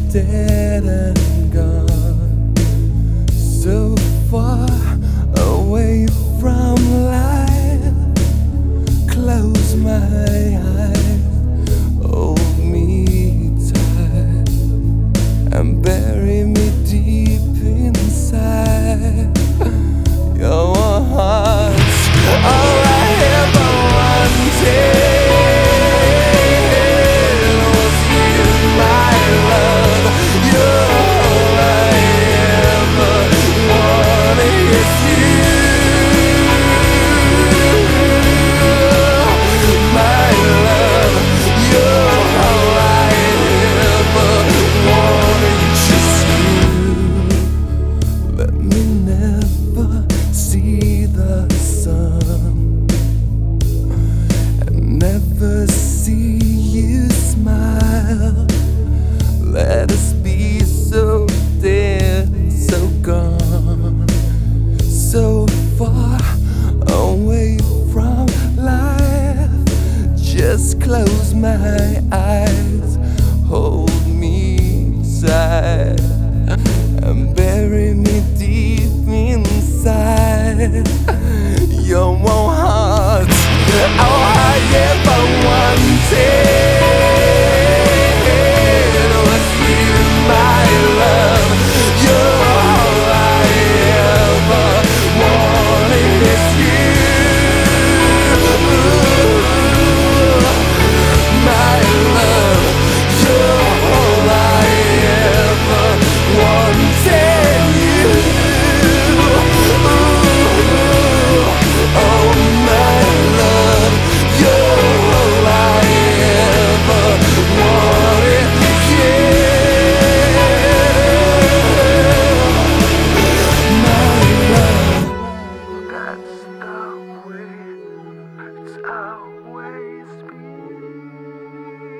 dead and gone, so far away from life. Close my eyes, hold me tight, and bury me deep inside your heart. All I ever wanted was you, my love. You're all I ever wanted is you, my love. You're all I ever wanted, just you. Let me never see the sun, and never see you smile. Let us be so dead, so gone, so far away from life. Just close my eyes, hold me tight, and bury me deep inside your warm heart. All I ever wanted was you, my love. You're all I ever wanted is you, my love. You're all I ever wanted, you. Oh, my love, you're all I ever wanted, yeah. My love, that's the way it's always been.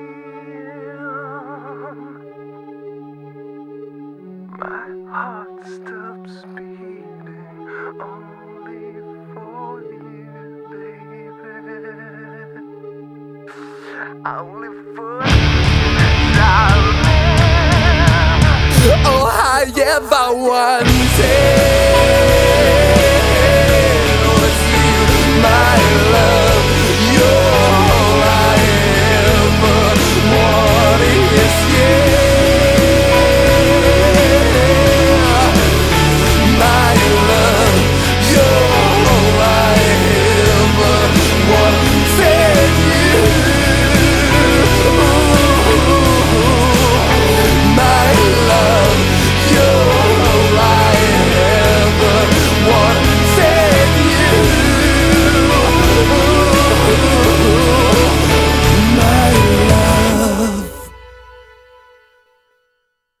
My heart stops beating only for you, baby. Only for you, darling. Oh, I ever wanted